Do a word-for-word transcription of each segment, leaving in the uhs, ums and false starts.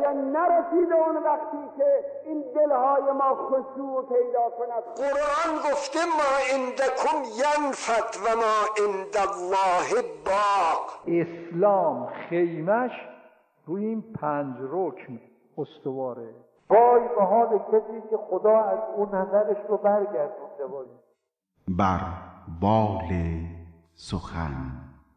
باید نرسیده اون وقتی که این دلهای ما خشوع پیدا کند. قرآن گفته ما عندکم ینفد و ما عند الله باق. اسلام خیمش روی این پنج رکن استواره. وای به حال کسی که خدا از اون نظرش رو برگردونده باشه. بر بال سخن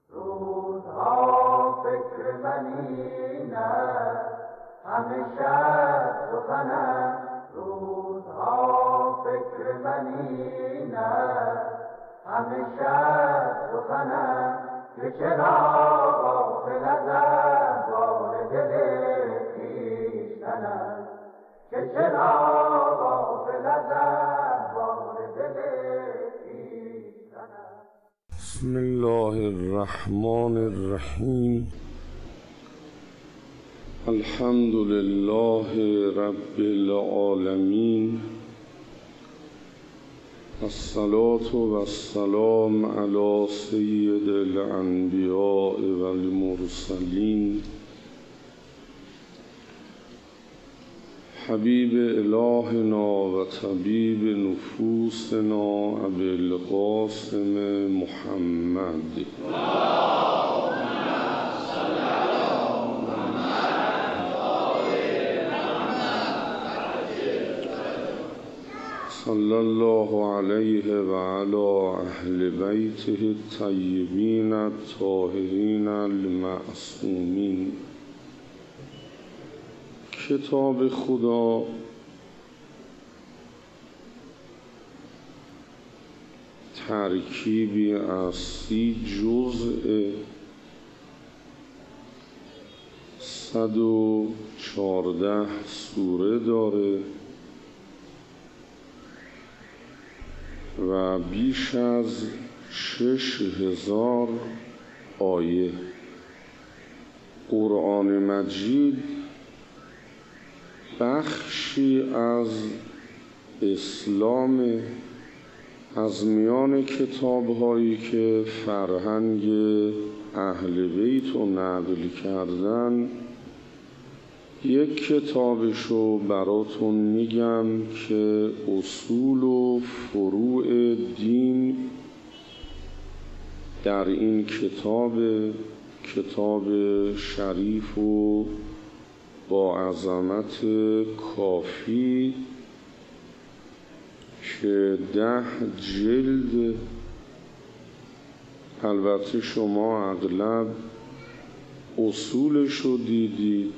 روزها فکر منینه همه شب سخنه. روزها فکر منینه همه شب سخنه. که چرا غافل از احوال دل خویشتنم. که چرا غافل از احوال دل خویشتنم. بسم الله الرحمن الرحیم. الحمد لله رب العالمین. الصلاة والسلام علی سید الانبیاء والمرسلین. حبیب الهنا و طبیب نفوسنا ابی القاسم محمد. صلی الله علیه و علی اهل بیته الطیبین الطاهرین المعصومین. کتاب خدا ترکیبی از سی جزء صد و چارده سوره داره و بیش از شش هزار آیه. قرآن مجید بخشی از اسلام، از میان کتاب‌هایی که فرهنگ اهل بیت رو نقل کردن. یک کتابشو براتون میگم که اصول و فروع دین در این کتاب، کتاب شریف و با عظمت کافی که ده جلد. البته شما اغلب اصولش رو دیدید،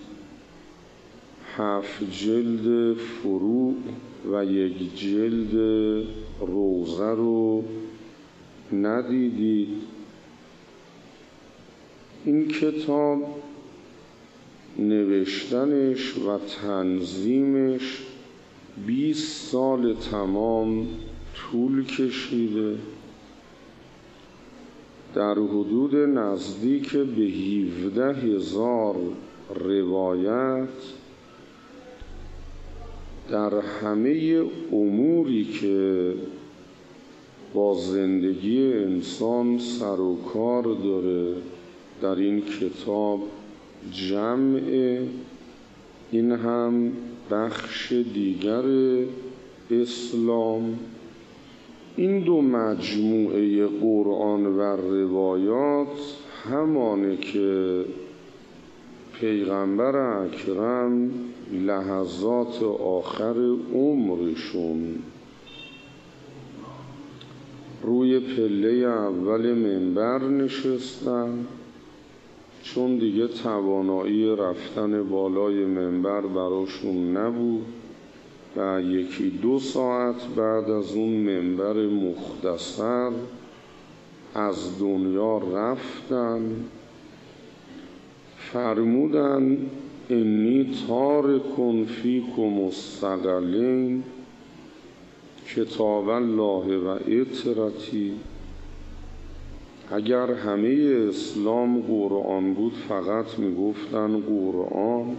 هفت جلد فروع و یک جلد روزه رو ندیدید. این کتاب نوشتنش و تنظیمش بیست سال تمام طول کشیده. در حدود نزدیک به هفده هزار روایت در همه اموری که با زندگی انسان سر و کار داره در این کتاب جمع. این هم بخش دیگر اسلام. این دو مجموعه قرآن و روایات همانه که پیغمبر اکرم لحظات آخر عمرشون روی پله اول منبر نشستن، چون دیگه توانایی رفتن بالای منبر براشون نبود و یکی دو ساعت بعد از اون منبر مختصر از دنیا رفتن. فرمودن انی تارک فیکم الثقلین کتاب الله و اطرتی. اگر همه اسلام قرآن بود فقط میگفتن قرآن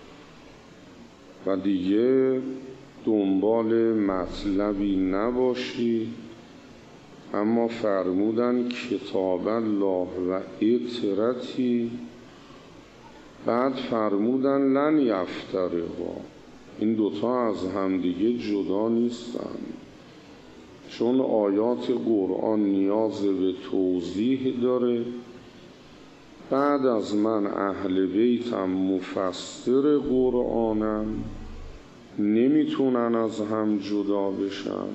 و دیگه دنبال مطلبی نباشی، اما فرمودن کتاب الله و اطرتی، بعد فرمودن لن یفترقا، این دوتا از همدیگه جدا نیستن، چون آیات قرآن نیاز به توضیح داره. بعد از من اهل بیتم مفسر قرآنم، نمیتونن از هم جدا بشن.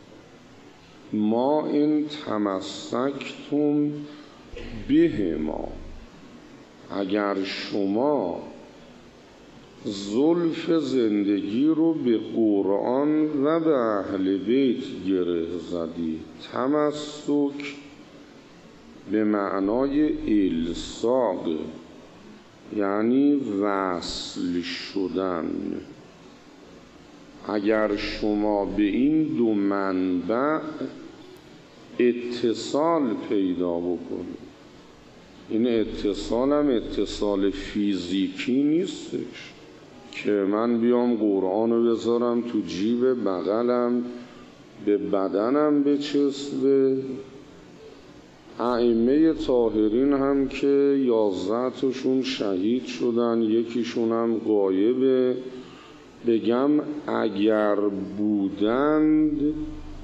ما این تمسکتم به ما، اگر شما زلف زندگی رو به قرآن و به اهل بیت گره زدی، تمسک به معنای الصاق یعنی وصل شدن، اگر شما به این دو منبع اتصال پیدا بکنید، این اتصال هم اتصال فیزیکی نیستش که من بیام قرآن رو بذارم تو جیب بغلم به بدنم بچسبه. ائمه طاهرین هم که یازده تاشون شهید شدن، یکیشون هم غایبه، بگم اگر بودند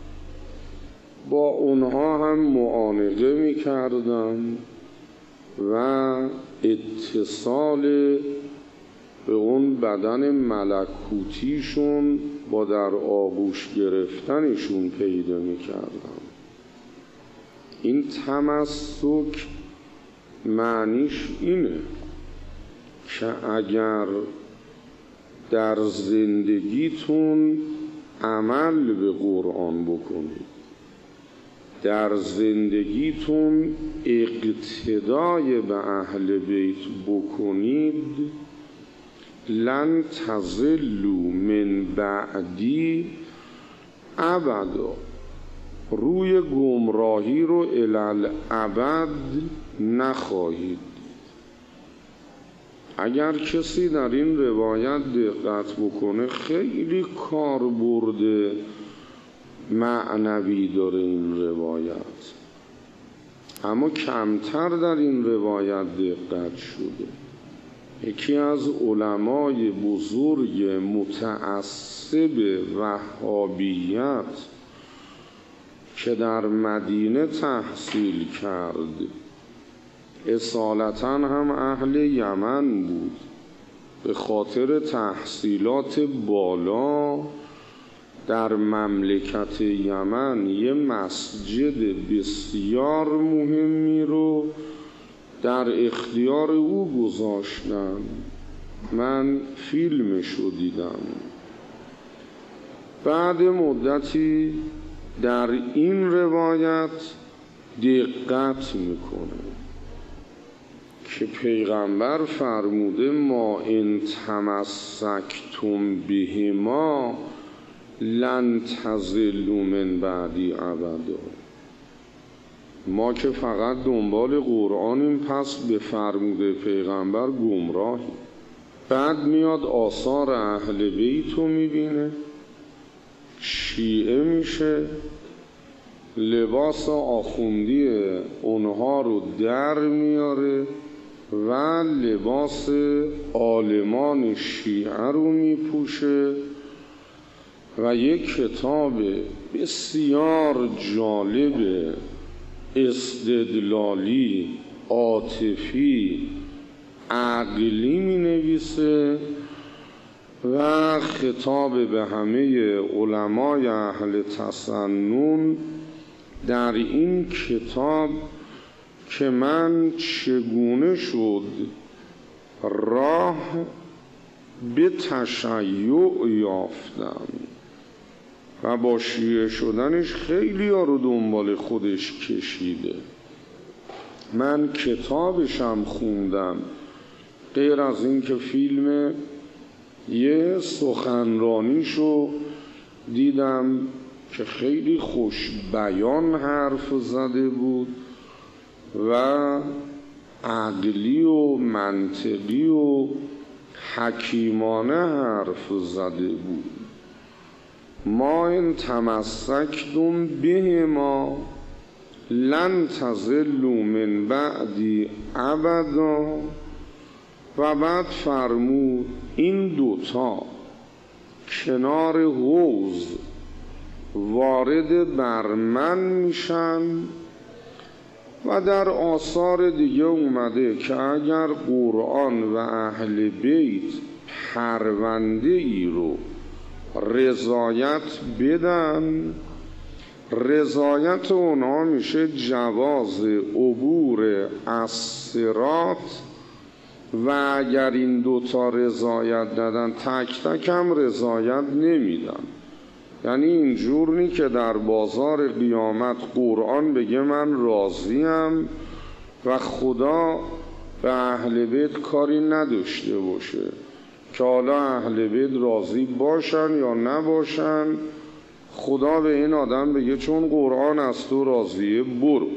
با اونها هم معانقه میکردن و اتصال به اون بدن ملکوتیشون با در آغوش گرفتنشون پیدا میکردن. این تمسک معنیش اینه که اگر در زندگیتون عمل به قرآن بکنید، در زندگیتون اقتدای به اهل بیت بکنید، لن تضلوا من بعدی ابدا، روی گمراهی رو الالعبد نخواهید. اگر کسی در این روایت دقت بکنه خیلی کاربرد معنوی داره این روایت، اما کمتر در این روایت دقت شده. یکی از علمای بزرگ متعصب وهابیت که در مدینه تحصیل کرد، اصالتاً هم اهل یمن بود، به خاطر تحصیلات بالا در مملکت یمن یه مسجد بسیار مهمی رو در اختیار او گذاشتن. من فیلمش رو دیدم. بعد مدتی در این روایت دقت میکنه که پیغمبر فرموده ما ان تمسکتم بهما لن تضلوا من بعدی ابدا. ما که فقط دنبال قرآنیم، پس به فرموده پیغمبر گمراهی. بعد میاد آثار اهل بیت رو میبینه، شیعه میشه، لباس آخوندی اونها رو در میاره و لباس عالمان شیعه رو میپوشه و یک کتاب بسیار جالب استدلالی عاطفی عقلی می نویسه و خطاب به همه علمای اهل تسنن در این کتاب که من چگونه شد راه به تشیع یافتم و با شیعه شدنش خیلی ها رو دنبال خودش کشیده. من کتابشم خوندم، غیر از این که فیلم یه سخنرانیشو دیدم که خیلی خوش بیان حرف زده بود و عقلی و منطقی و حکیمانه حرف زده بود. ما ان تمسکتم بهما لن تضلوا من بعدی ابدا، و بعد فرمود این دوتا کنار حوض وارد بر من میشن و در آثار دیگه اومده که اگر قرآن و اهل بیت پرونده ای رو رضایت بدن، رضایت اونها میشه جواز عبور از صراط، و اگر این دوتا رضایت دادن تک تک هم رضایت نمیدن. یعنی اینجور نی که در بازار قیامت قرآن بگه من راضیم و خدا به اهل بیت کاری نداشته باشه که حالا اهل بیت راضی باشن یا نباشن، خدا به این آدم بگه چون قرآن از تو راضیه برو.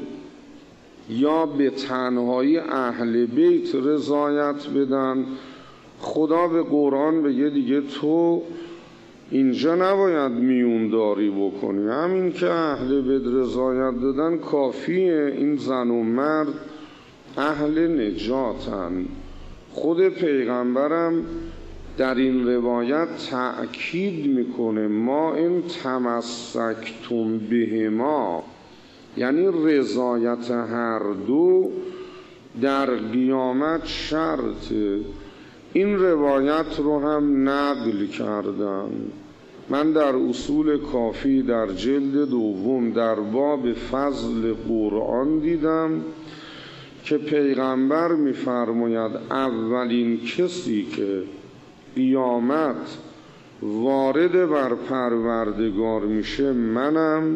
یا به تنهایی اهل بیت رضایت بدن، خدا به قرآن بگه دیگه تو اینجا نباید میونداری بکنی، همین که اهل بیت رضایت دادن کافیه، این زن و مرد اهل نجاتن. خود پیغمبرم در این روایت تأکید میکنه ما این تمسکتم بهما، یعنی رضایت هر دو در قیامت شرطه. این روایت رو هم نقل کردم من در اصول کافی در جلد دوم در باب فضل قرآن دیدم که پیغمبر می‌فرماید اولین کسی که قیامت وارد بر پروردگار میشه منم،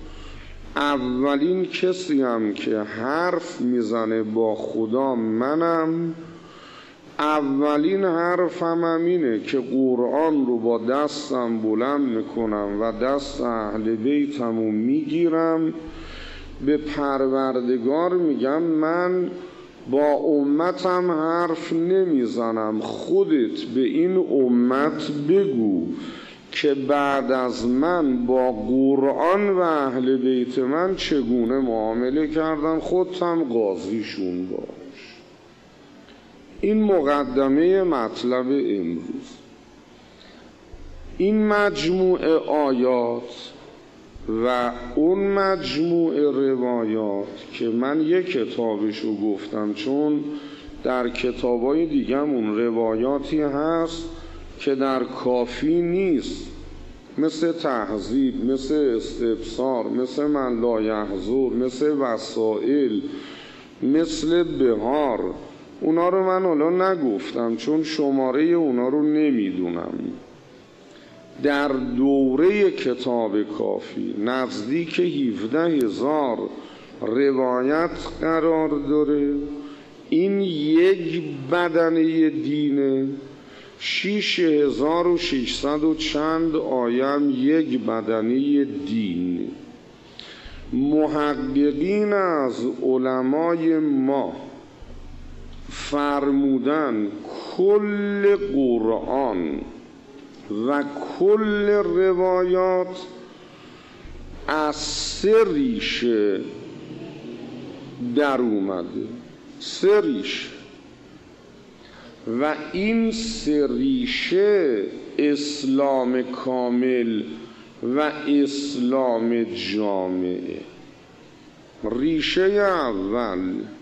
اولین کسی هم که حرف میزنه با خدا منم، اولین حرفم هم اینه که قرآن رو با دستم بلند میکنم و دست اهل بیتم رو میگیرم، به پروردگار میگم من با امتم حرف نمیزنم، خودت به این امت بگو که بعد از من با قرآن و اهل بیت من چگونه معامله کردن، خودتم قاضیشون باش. این مقدمه مطلب امروز. این مجموعه آیات و اون مجموعه روایات که من یک کتابشو گفتم چون در کتابای دیگمون روایاتی هست که در کافی نیست، مثل تهذیب، مثل استبصار، مثل من لا یحضر، مثل وسائل، مثل بهار. اونا رو من حالا نگفتم چون شماره اونا رو نمیدونم. در دوره کتاب کافی نزدیک هفده هزار روایت قرار داره. این یک بدنه دینه، شیش هزار و ششصد و چند آیم یک بدنه دین. محققین از علمای ما فرمودن کل قرآن و کل روایات از سه ریشه در اومده، سه ریشه، و این سه ریشه اسلام کامل و اسلام جامعه. ریشه اول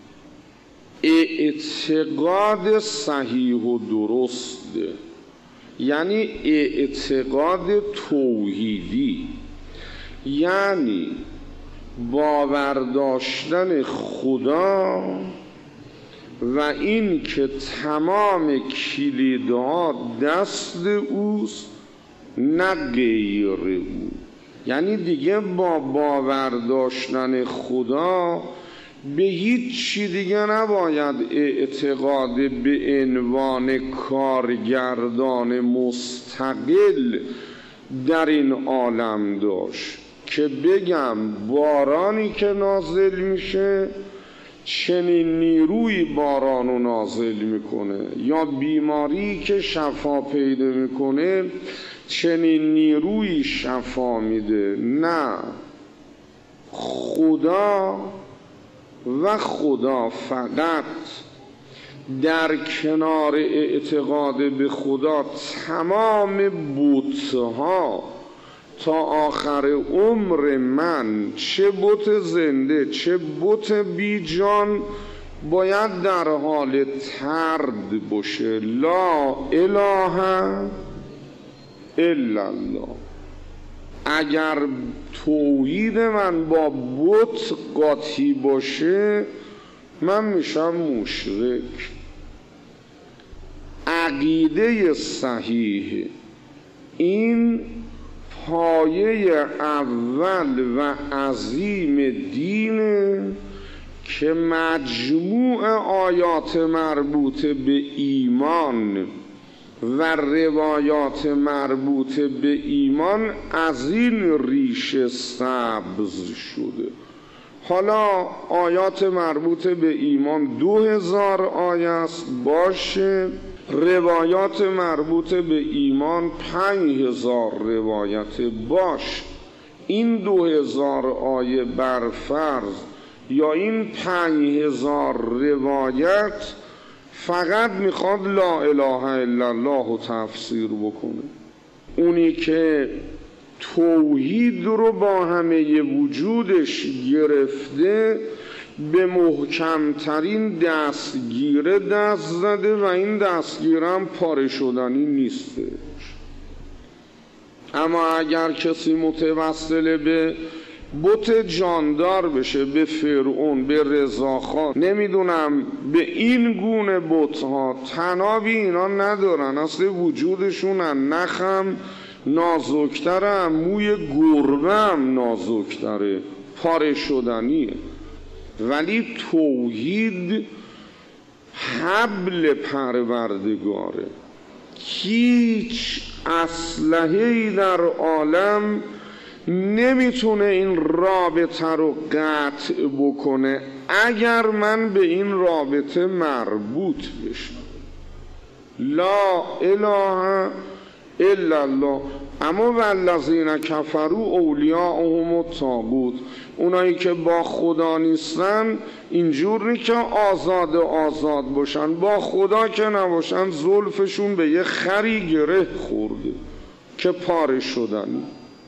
اعتقاد صحیح و درسته، یعنی اعتقاد توحیدی، یعنی باور داشتن خدا و این که تمام کلیدها دست اوست نه غیر او. یعنی دیگه با باور داشتن خدا به هیچ چی دیگه نباید اعتقاد به عنوان کارگردان مستقل در این عالم داشت که بگم بارانی که نازل میشه چنین نیروی بارانو نازل میکنه، یا بیماری که شفا پیدا میکنه چنین نیروی شفا میده. نه، خدا و خدا فقط در کنار اعتقاد به خدا تمام بت‌ها تا آخر عمر من، چه بت زنده چه بت بی جان، باید در حال طرد باشه. لا اله الا الله. اگر توحید من با بت قاطی باشه من میشم مشرک. عقیده صحیح این پایه اول و عظیم دینه که مجموع آیات مربوط به ایمان و روایات مربوط به ایمان از این ریشه سبز شده. حالا آیات مربوط به ایمان دو هزار آیه است باشه، روایات مربوط به ایمان پنج هزار روایت باش. این دو هزار آیه بر فرض یا این پنج هزار روایت فقط میخواد لا اله الا الله تفسیر بکنه. اونی که توحید رو با همه وجودش گرفته به محکمترین دستگیره دست زده و این دستگیره هم پاره شدنی نیستش. اما اگر کسی متوسل به بت جاندار بشه، به فرعون، به رضاخان، نمیدونم به این گونه بت‌ها، تنابی اینا ندارن، اصل وجودشونن، نخم نازکتره، موی گربه هم نازکتره، پاره شدنیه. ولی توحید حبل پروردگاره. هیچ اسلحه‌ای در عالم نمیتونه این رابطه رو قطع بکنه اگر من به این رابطه مربوط بشم. لا اله الا الله. اما والذین کفروا اولیاءهم الطاغوت. اونایی که با خدا نیستن اینجوری که آزاد آزاد باشن، با خدا که نباشن زلفشون به یه خری گره خورده که پاره شدنی،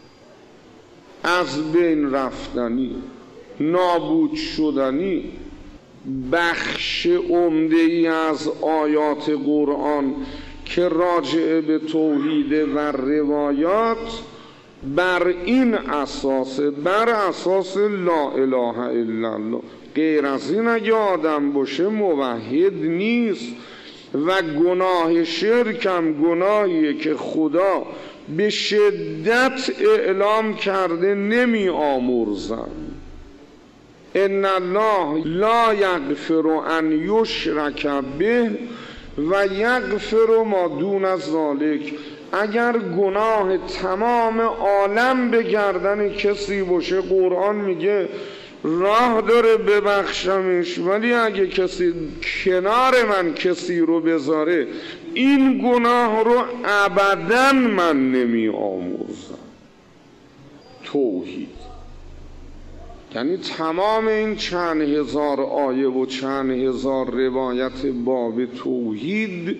از بین رفتنی، نابود شدنی. بخش عمده‌ای از آیات قرآن که راجع به توحید و روایات بر این اساس، بر اساس لا اله الا الله. غیر از این اگه آدم باشه موحد نیست و گناه شرکم گناهیه که خدا به شدت اعلام کرده نمی آمرزم. ان الله لا یغفر ان یشرک به و یغفر ما دون ذلک. اگر گناه تمام عالم به گردن کسی باشه قرآن میگه راه داره ببخشمش، ولی اگه کسی کنار من کسی رو بذاره این گناه رو ابداً من نمی آمرزم. توحید یعنی تمام این چند هزار آیه و چند هزار روایت باب توحید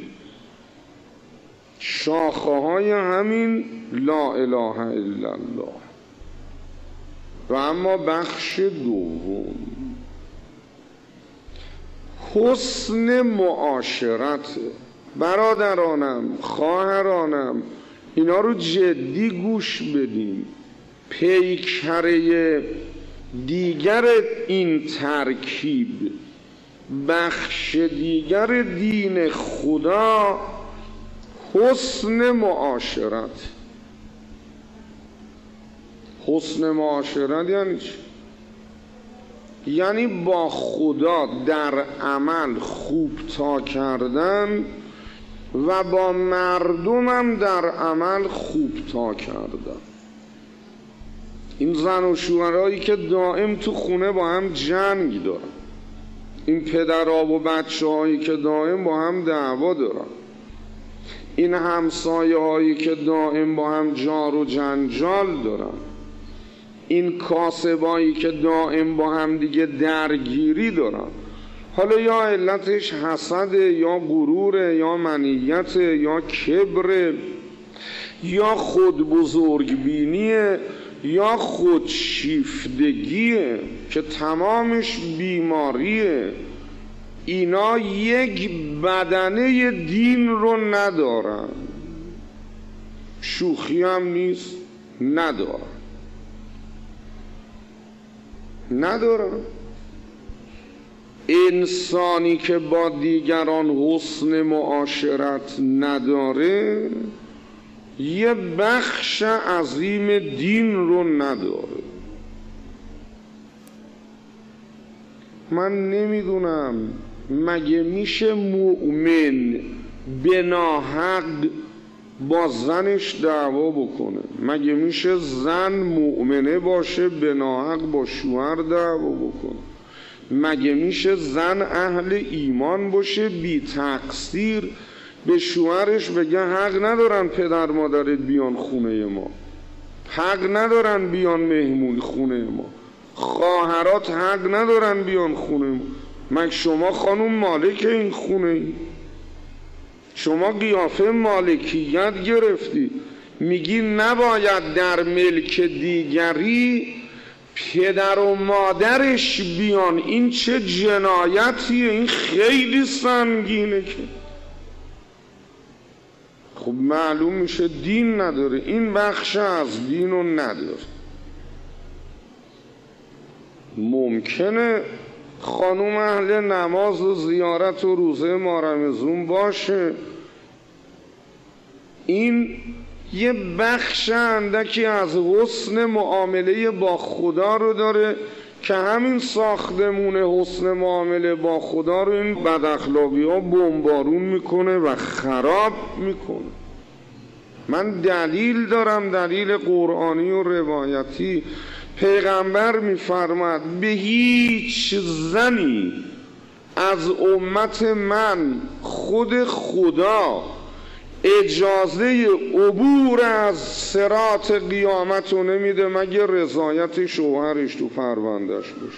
شاخه های همین لا اله الا الله. و اما بخش دوم حسن معاشرت. برادرانم، خواهرانم، اینا رو جدی گوش بدیم. پیکره دیگر این ترکیب، بخش دیگر دین خدا حسن معاشرت. حسن معاشرت یعنی چی؟ یعنی با خدا در عمل خوب تا کردن و با مردمم در عمل خوب تا کردن. این زن و شوهرایی که دائم تو خونه با هم جنگ دارن، این پدرها و بچه هایی که دائم با هم دعوا دارن، این همسایه هایی که دائم با هم جار و جنجال دارن، این کاسبایی که دائم با هم دیگه درگیری دارن. حالا یا علتش حسده یا غروره یا منیت یا کبره یا خود بزرگبینیه یا خودشیفتگیه که تمامش بیماریه. اینا یک بدنه دین رو ندارن، شوخی هم نیست، ندارن ندارن انسانی که با دیگران حسن معاشرت نداره یه بخش عظیم دین رو نداره. من نمیدونم مگه میشه مؤمن به ناحق با زنش دعوا بکنه؟ مگه میشه زن مؤمنه باشه به ناحق با شوهر دعوا بکنه؟ مگه میشه زن اهل ایمان باشه بی تقصیر به شوهرش بگه حق ندارن پدر مادرت بیان خونه ما، حق ندارن بیان مهمون خونه ما، خواهرات حق ندارن بیان خونه ما؟ مگه شما خانم مالک این خونه ای؟ شما قیافه مالکیت گرفتی، میگی نباید در ملک دیگری پدر و مادرش بیان. این چه جنایتیه؟ این خیلی سنگینه که خب معلوم میشه دین نداره، این بخش از دین رو نداره. ممکنه خانوم اهل نماز و زیارت و روزه ماه رمضان باشه، این یه بخش اندکی از حسن معامله با خدا رو داره که همین ساختمون حسن معامله با خدا رو این بد اخلاقی ها بمبارون میکنه و خراب میکنه. من دلیل دارم، دلیل قرآنی و روایتی. پیغمبر میفرماد به هیچ زنی از امت من خود خدا اجازه عبور از صراط قیامت رو نمیده مگه رضایت شوهرش تو پروندهش باشه.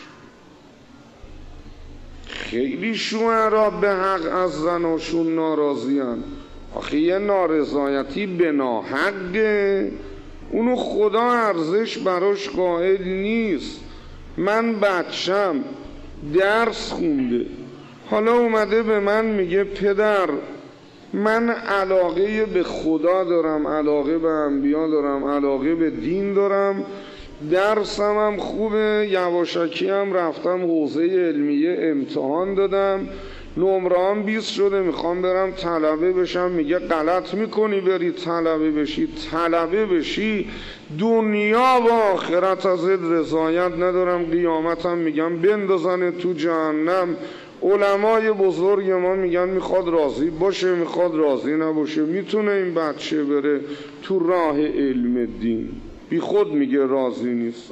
خیلی شوهرها به حق از زناشون ناراضی هن. آخه یه نارضایتی به ناحقه، اونو خدا ارزش براش قائل نیست. من بچم درس خونده، حالا اومده به من میگه پدر من علاقه به خدا دارم، علاقه به انبیا دارم، علاقه به دین دارم، درسم هم خوبه، یواشکی هم رفتم حوزه علمیه امتحان دادم، نمره هم بیست شده، میخوام برم طلبه بشم. میگه غلط میکنی بری طلبه بشی، طلبه بشی دنیا و آخرت ازت رضایت ندارم، قیامتم میگم بندازن تو جهنم. علمای بزرگ ما میگن میخواد راضی باشه، میخواد راضی نباشه، میتونه این بچه بره تو راه علم دین، بی خود میگه راضی نیستم.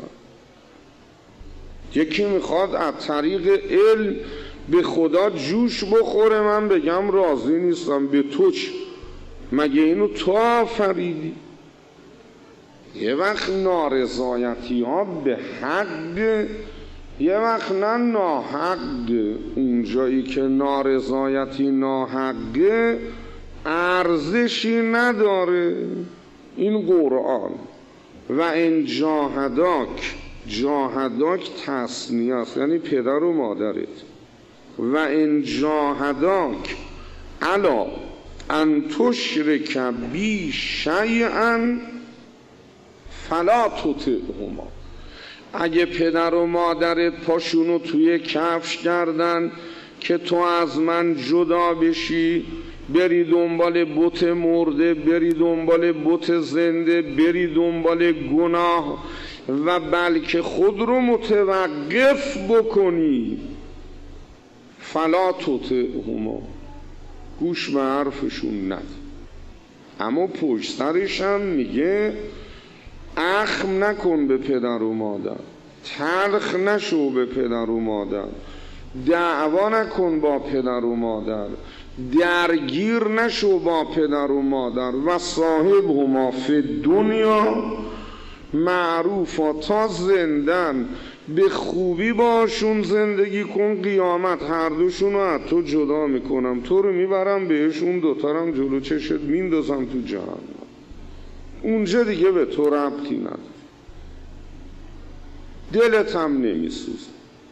یکی میخواد از طریق علم به خدا جوش بخوره، من بگم راضی نیستم. به تو چه؟ مگه اینو تو آفریدی؟ یه وقت نارضایتی ها به حق، یه وقت نه ناحق. اونجایی که نارضایتی ناحقه ارزشی نداره. این قرآن و ان جاهداک، جاهداک تثنیه است یعنی پدر و مادرت، و ان جاهداک علی ان تشرک بی شیئا فلا تطعهما. اگه پدر و مادرت پاشونو توی کفش کردن که تو از من جدا بشی، بری دنبال بت مرده، بری دنبال بت زنده، بری دنبال گناه و بلکه خود رو متوقف بکنی، فلا تطعهما، گوش به حرفشون نده. اما پشت سرش هم میگه اخم نکن به پدر و مادر، تلخ نشو به پدر و مادر، دعوا نکن با پدر و مادر، درگیر نشو با پدر و مادر، و صاحب هما فی دنیا معروفا، تا زندن به خوبی باشون زندگی کن، قیامت هر دوشون رو از تو جدا میکنم، تو رو میبرم بهشون، دوتارم جلو چشت میندازم تو جهنم. اونجا دیگه به تو ربطی نداره، دلت هم نمیسوزه.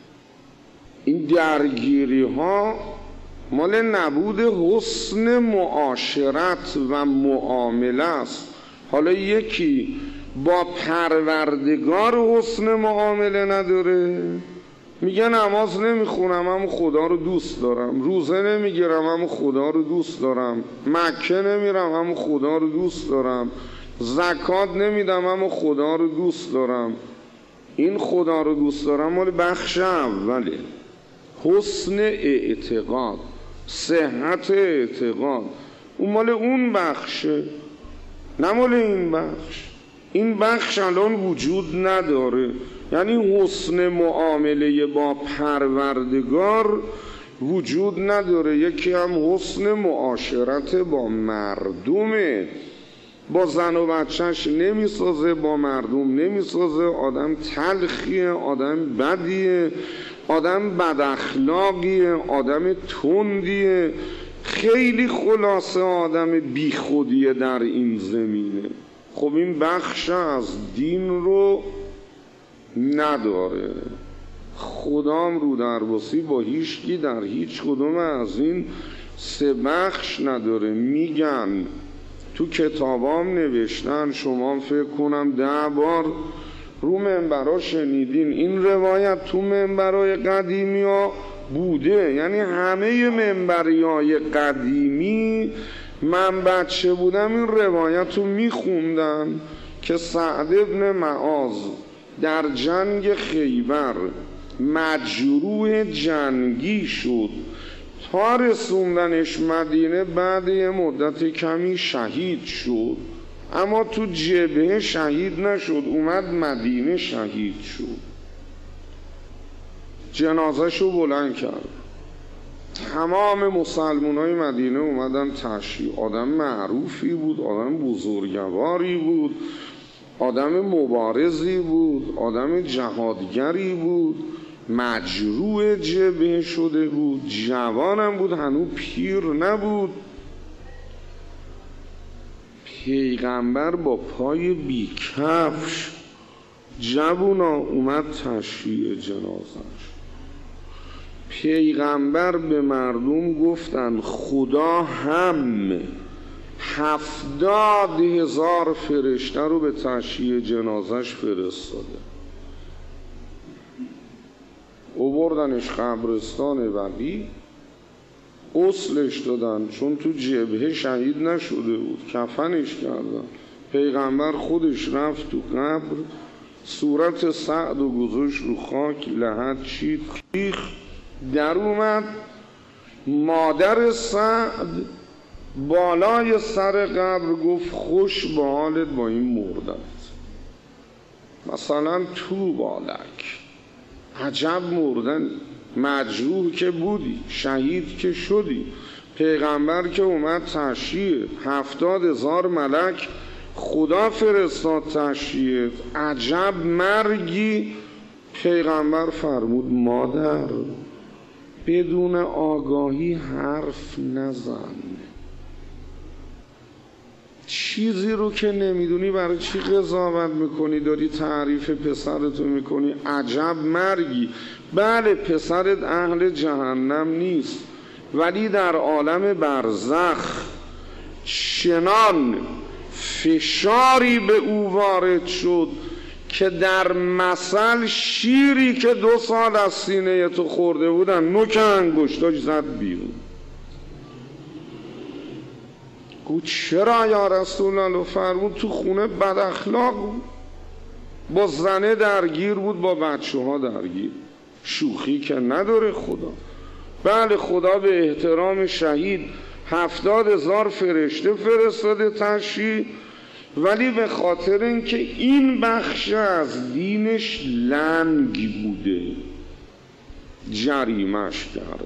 این درگیری ها مال نبود حسن معاشرت و معامله است. حالا یکی با پروردگار حسن معامله نداره، میگه نماز نمیخونم اما خدا رو دوست دارم، روزه نمیگیرم اما خدا رو دوست دارم، مکه نمیرم اما خدا رو دوست دارم، زکات نمیدم اما خدا رو دوست دارم. این خدا رو دوست دارم مال بخش اوله، حسن اعتقاد، صحت اعتقاد، اون مال اون بخشه، نه مال این بخش. این بخش الان وجود نداره، یعنی حسن معامله با پروردگار وجود نداره. یکی هم حسن معاشرت با مردمه، با زن و بچهش نمیسازه، با مردم نمیسازه، آدم تلخیه، آدم بدیه، آدم بد اخلاقیه، آدم تندیه، خیلی خلاصه آدم بی خودیه در این زمینه. خب این بخش از دین رو نداره. خدام رو درباسی با هیچکی در هیچ کدوم از این سه بخش نداره. میگن تو کتابام نوشتن، شما فکر کنم ده بار رو منبرها شنیدین این روایت، تو منبرهای قدیمی ها بوده، یعنی همه منبری های قدیمی من بچه بودم این روایت رو میخوندم که سعد ابن معاذ در جنگ خیبر مجروح جنگی شد، تا رسوندنش مدینه بعد یه مدت کمی شهید شد، اما تو جبهه شهید نشد، اومد مدینه شهید شد. جنازه‌شو بلند کرد، تمام مسلمان های مدینه اومدن تشییع. آدم معروفی بود، آدم بزرگواری بود، آدم مبارزی بود، آدم جهادگری بود، مجروح جبهه شده بود، جوانم بود، هنوز پیر نبود. پیغمبر با پای بیکفش جوونا اومد تشییع جنازش. پیغمبر به مردم گفتن خدا هم هفتاد هزار فرشته رو به تشییع جنازش فرستاده. آوردنش قبرستان بقیع، غسلش دادن، چون تو جبهه شهید نشده بود، کفنش کردن. پیغمبر خودش رفت تو قبر، صورت سعد و گذاشت رو خاک، لحد چید، خیخ در اومد. مادر سعد بالای سر قبر گفت خوش به حالت با این مردت، مثلا تو بالک، عجب مردن، مجروح که بودی، شهید که شدی. پیغمبر که اومد تشییع، هفتاد هزار ملک خدا فرستاد تشییع، عجب مرگی. پیغمبر فرمود مادر بدون آگاهی حرف نزن، چیزی رو که نمیدونی برای چی قضاوت میکنی، داری تعریف پسرتو میکنی، عجب مرگی. بله پسرت اهل جهنم نیست، ولی در عالم برزخ چنان فشاری به او وارد شد که در مثل شیری که دو سال از سینه تو خورده بودن نوک انگشتاش زد بیرون. گفت چرا یا رسول الله؟ فرمود تو خونه بد اخلاق بود، با زنه درگیر بود، با بچه ها درگیر، شوخی که نداره خدا. بله خدا به احترام شهید هفتاد هزار فرشته فرستاده تشییع، ولی به خاطر اینکه این بخش از دینش لنگ بوده جریمش کردن.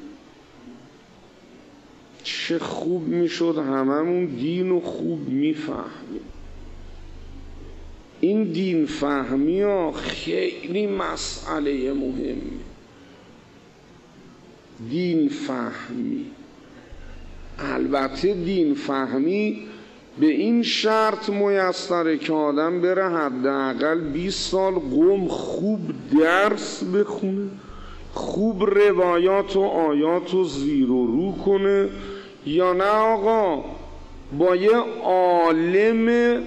چه خوب میشد هممون دین رو خوب میفهمیم. این دین فهمی ها خیلی مسئله مهمی. دین فهمی، البته دین فهمی به این شرط میسره که آدم بره حداقل بیست سال قم خوب درس بخونه، خوب روایات و آیات رو زیر و رو کنه، یا نه آقا با یه عالم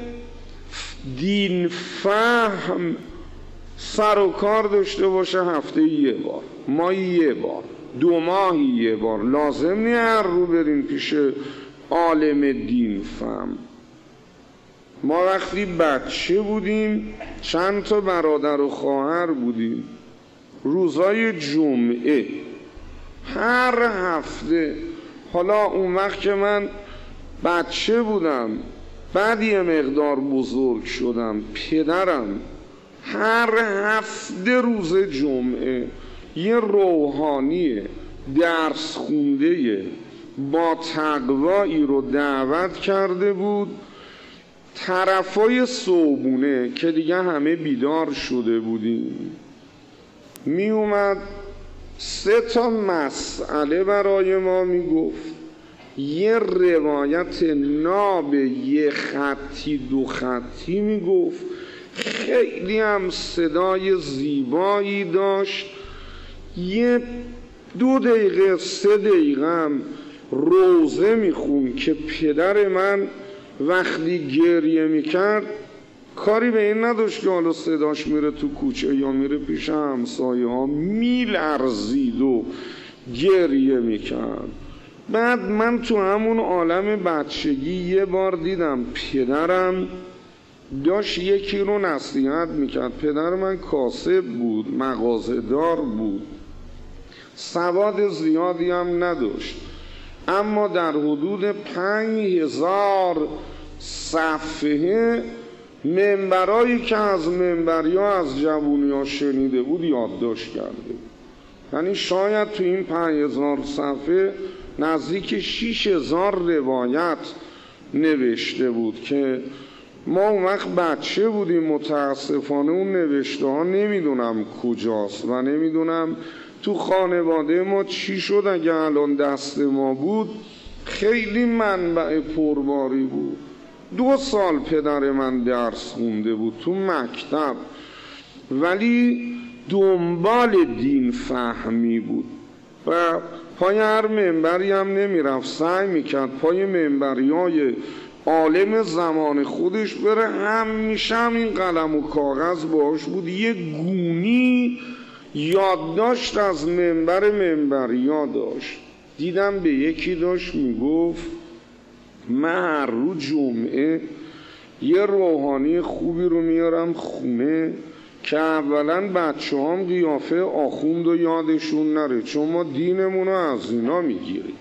دین فهم سر و کار داشته باشه هفته یه بار، ماهی یه بار، دو ماهی یه بار. لازم نیه هر رو برین پیش عالم دین فهم. ما وقتی بچه بودیم چند تا برادر و خواهر بودیم، روزای جمعه هر هفته، حالا اون وقت که من بچه بودم بعد یه مقدار بزرگ شدم، پدرم هر هفته روز جمعه یه روحانی درس خونده با تقوایی رو دعوت کرده بود. طرفای صبحونه که دیگه همه بیدار شده بودیم، می اومد سه تا مسئله برای ما می گفت، یه روایت ناب یه خطی دو خطی می گفت، خیلی هم صدای زیبایی داشت، یه دو دقیقه سه دقیقه هم روزه می خون که پدر من وقتی گریه می کرد کاری به این نداشت که حالا صداش میره تو کوچه یا میره پیش همسایه ها، می لرزید و گریه می کرد. بعد من تو همون عالم بچگی یه بار دیدم پدرم داشت یکی رو نصیحت میکرد. پدر من کاسب بود، مغازه‌دار بود، سواد زیادی هم نداشت، اما در حدود پنج هزار صفحه منبرایی که از منبریا از جوونیا شنیده بود یادداشت کرده بود. یعنی شاید تو این پنج هزار صفحه نزدیک شیش هزار روایت نوشته بود که ما اون وقت بچه بودیم. متاسفانه اون نوشته ها نمیدونم کجاست و نمیدونم تو خانواده ما چی شد. اگه الان دست ما بود خیلی منبع پرباری بود. دو سال پدر من درس خونده بود تو مکتب، ولی دنبال دین فهمی بود و پای هر منبری هم نمیرفت، سعی میکرد پای منبری های عالم زمان خودش بره. همیشه هم این قلم و کاغذ باش بود، یه گونی یادداشت از منبر منبریا داشت. دیدم به یکی داشت میگفت من هر روز جمعه یه روحانی خوبی رو میارم خونه که اولا بچه هم قیافه آخوند و یادشون نره، چون ما دینمون رو از اینا میگیریم.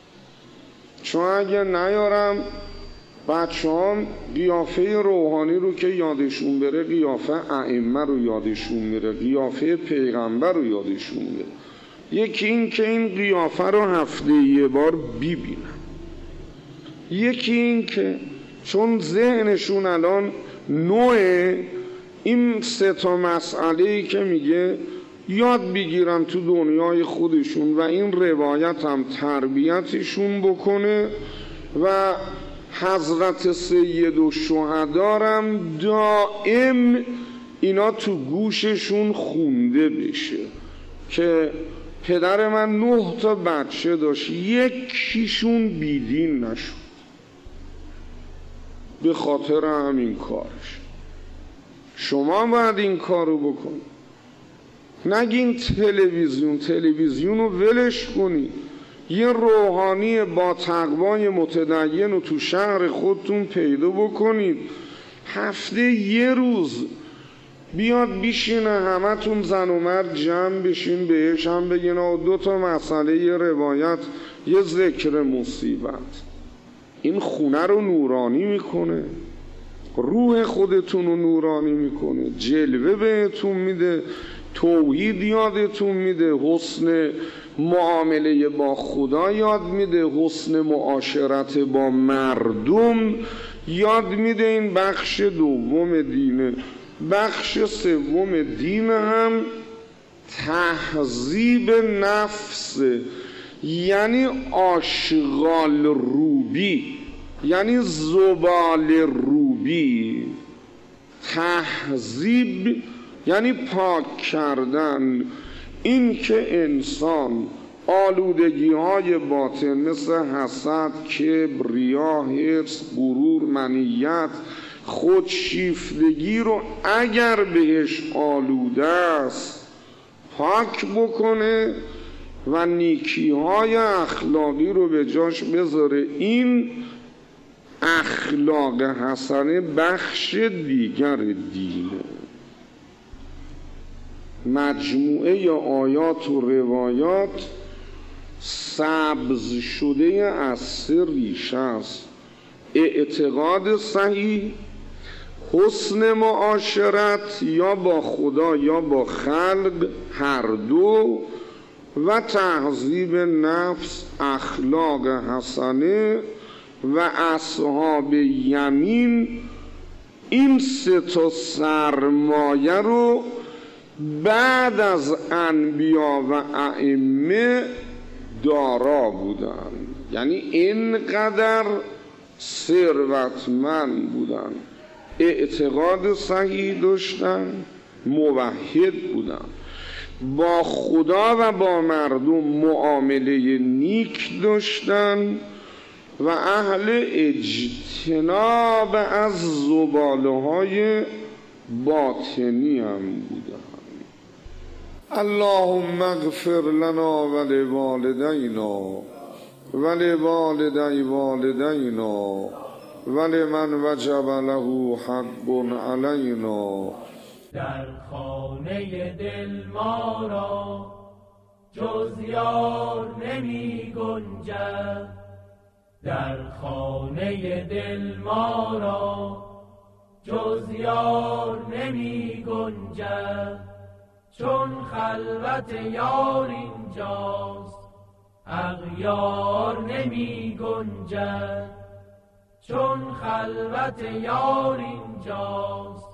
چون اگه نیارم بچه هم قیافه روحانی رو که یادشون بره، قیافه ائمه رو یادشون میره، قیافه پیغمبر رو یادشون میره. یکی این که این قیافه رو هفته یه بار ببینم، یکی این که چون ذهنشون الان نوعه، این سه تا مسئله‌ای که میگه یاد بگیرن تو دنیای خودشون و این روایت هم تربیتشون بکنه و حضرت سید الشهدا هم دائم اینا تو گوششون خونده بشه که پدر من نه تا بچه داشت، یکیشون بیدین نشد به خاطر همین کارش. شما باید این کارو بکنید. نگین تلویزیون تلویزیون رو ولش کنید، یه روحانی با تقوای متدین رو تو شهر خودتون پیدا بکنید، هفته یه روز بیاد بیشینه همتون زن و مرد جمع بشین بهش هم بگین و دو تا مسئله، یه روایت، یه ذکر مصیبت. این خونه رو نورانی میکنه، روح خودتون رو نورانی میکنه، جلوه بهتون میده توحید یادتون میده، حسن معامله با خدا یاد میده، حسن معاشرت با مردم یاد میده. این بخش دوم دینه. بخش سوم دین هم تهذیب نفس، یعنی آشغال روبی، یعنی زبال روبی. تهذیب یعنی پاک کردن. این که انسان آلودگی های باطن مثل حسد، کبر، ریا، حرص، غرور، منیت، خودشیفتگی رو اگر بهش آلوده است پاک بکنه و نیکی های اخلاقی رو به جاش بذاره. این اخلاق حسنه بخش دیگر دینه. مجموعه آیات و روایات سبز شده از سه ریشه است: اعتقاد صحیح، حسن معاشرت یا با خدا یا با خلق هر دو، و تهذیب نفس، اخلاق حسنه و اصحاب یمین. این سه تا سرمایه رو بعد از انبیا و ائمه دارا بودن، یعنی اینقدر ثروتمند بودن. اعتقاد صحیح داشتن، موحد بودن، با خدا و با مردم معامله نیک داشتن و اهل اجتناب از زباله های باطنی هم بودن. اللهم اغفر لنا و لوالدینا و لوالدی والدینا و لمن وجب له حق علینا. در خانه دل ما را جز یار نمی گنجد، در خانه دل ما را جز یار نمی گنجد. چون خلوت یار اینجاست اغیار نمی گنجد، چون خلوت یار اینجاست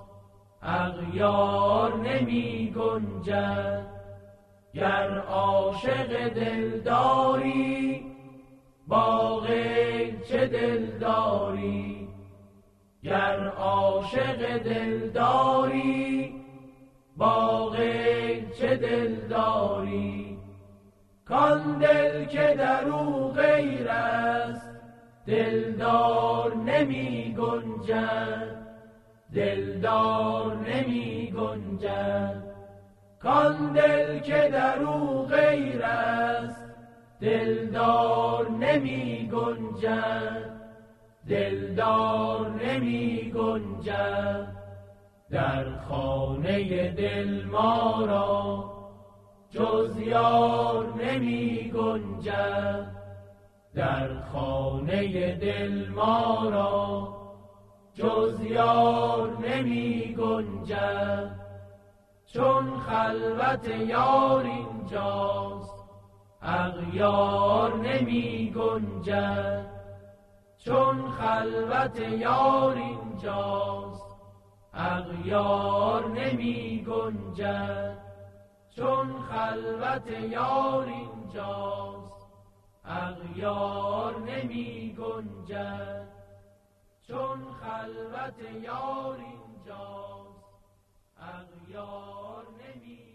اغیار نمی گنجد. گر عاشق دلداری با غیر چه دلداری، گر عاشق دلداری با غیر چه دلداری. کان دل که در او غیر است دلدار نمی گنجد، دلدار نمی گنجد. کان دل که در او غیر است دلدار نمی گنجد، دلدار نمی گنجد. در خانه دل ما را جز یار نمی گنجد، در خانه دل ما را جز یار نمی گنجد. چون خلوت یار اینجاست اغیار نمی گنجد، چون خلوت یار اینجاست اغیار نمی گنجد، چون خلوت یار اینجاست اغیار نمی گنجد، چون خلوت یار اینجاست اغیار نمی